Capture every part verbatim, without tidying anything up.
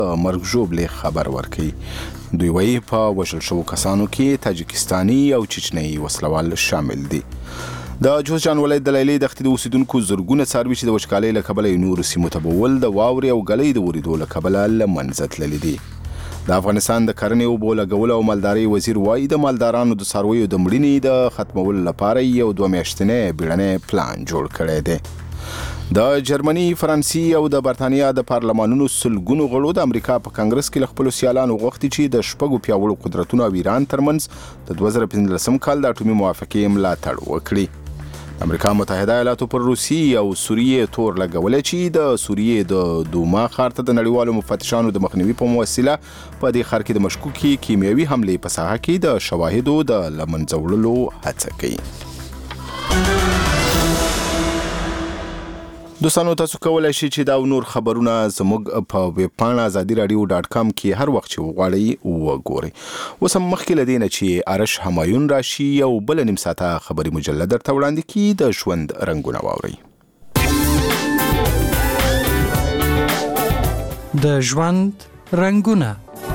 مرګ ژوبلې خبر ورکړي. دوی وایي په وژل شوو کسانو کې تاجکستاني او چچنیي وسلوال شامل دي. د جوزجان ولایت د لیلې دښتې د اوسیدونکو زرګونه څاروي چې د وچکالۍ له کبله یې نورو سیمو ته بول د واورې او ګلۍ د ورېدو له کبله له منځه تللي دي. د افغانستان د کرنې اوبو لګولو او مالدارۍ وزیر وایي د مالدارانو د څارویو د مړینې د ختمولو لپاره یو دوه میاشتنی بیړنی پلان جوړ کړی دی. د جرمني، فرانسې او د برتانیا د پارلمانونو سلګونو غړو د امریکا په کانګرس کې له خپلو سیالانو غوښتي چې د شپږو پیاوړو قدرتونو او ایران ترمنځ د دوه زره پنځلسم کال د اټومي موافقې ملاتړ وکړي. امریکا متحده ایالاتو پر روسیې او سوریې تور لګولی چې د سوریې د دوما ښار ته د نړیوالو مفتشانو د مخنیوي په موسیله په دې ښار کې د مشکوکې کیمیاوي حملې په ساحه کې د شواهدو د له منځه وړلو هڅه کوي. دوستانو، تاسو کولی شئ چې دا نور خبرونه زموږ په ویب پاڼه ازادي راډیو ډاټ کام کې هر وخت چې وغواړئ وګورئ. اوس هم مخکې له دې نه چې ارش همایون راشي یو بله نیم ساعته خبري مجله درته وړاندې کړي. د ژوند رنګونه واورئ. د ژوند رنګونه.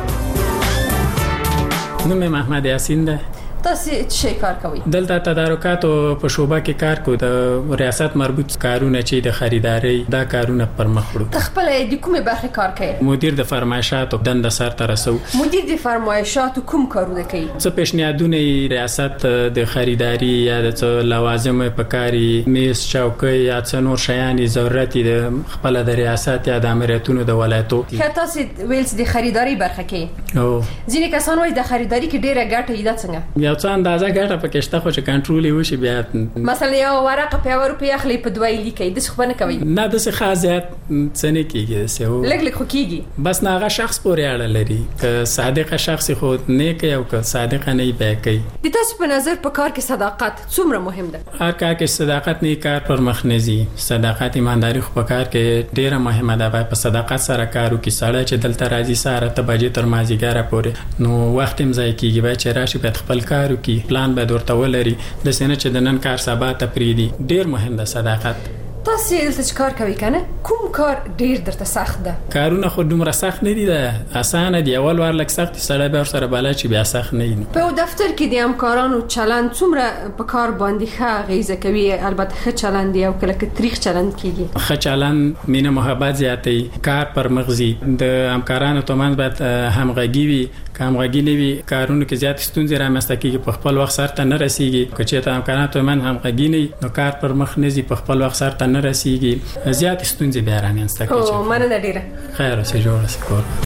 نوم مې محمد یاسین ده. تاسو څه کار کوئ؟ دلته تدارکاتو په شوبه کې کار کوم. د ریاست مربوط کارونه چې د خریداري دا کارونه پر مخ وړو. تخپل د کومه برخه کار کوي؟ مدیر د فرمایشاتو دنده سر ته رسو. مدیر د فرمایشاتو کوم کارونه کوي؟ څه پیشنهادونه ریاست د خریداري یا د لوازم په کاری میز چوکۍ یا څه نور شیان ضرورت د خپل د ریاست یا د امریتونو د ولایتو. که تاسو ویلز د خریداري برخه کې او ځینې کسان وایي د خریداري کې ډیره ګټه ایده څنګه؟ یو څه اندازه ګټه پکې شته خو چې کنټرول وشي بیا مثلا یو ورقه په یو روپیا اخلي په دوه لیکي د څه نه کوي؟ نه د څه خاص زیات څه نه کیږي څه لګ لګ خو کیږي. بس نه هغه شخص پورې اړه لري که صادق شخص خو نه کوي او که صادق نه وي کوي. د تاسو په نظر په کار کې صداقت څومره مهم ده؟ هر کار کې صداقت نه کار پر مخ نه ځي. صداقت ایمانداري خو په کار کې ډیره مهمه ده. په صداقت سره کارو کې سړی چې دلته راځي ساره ته بجې تر مازیګره پورې نو وخت هم ځای کیږي به چې راشي په خپل کارو کې پلان به ورته ولري د سینه چې د نن کار سبا ته پریدي. ډیر مهم ده صداقت. تاسو دلته کار کوي کنه؟ کوم کار ډیر درته سخت ده؟ کارونه خو دومره سخت نه دي، ده اسانه دی. اول ور لک سخت سره به سره بالا چې بیا سخت نه وي. په دفتر کې د همکارانو چلند څومره په کار باندې ښه غیزه کوي؟ البته ښه چلند دی او کله کې تاریخ چلند کیږي. ښه چلند مینه محبت زیاتې کار پر مغزي د همکارانو ترمنځ باید همغږي وي. همغږي نه وي کارونو کې زیات ستونزې رامنځته کیږي. په خپل وخت سره نه رسیږي. که چې ته همکارانو ترمنځ همغږي نه نو کار پر مخ نه ځي. په خپل وخت سره نه رسیږي. زیات ستونزې بیا رامنځته کیږي. او مننه ډیره. خیر اوسې جوړ اوسې کور.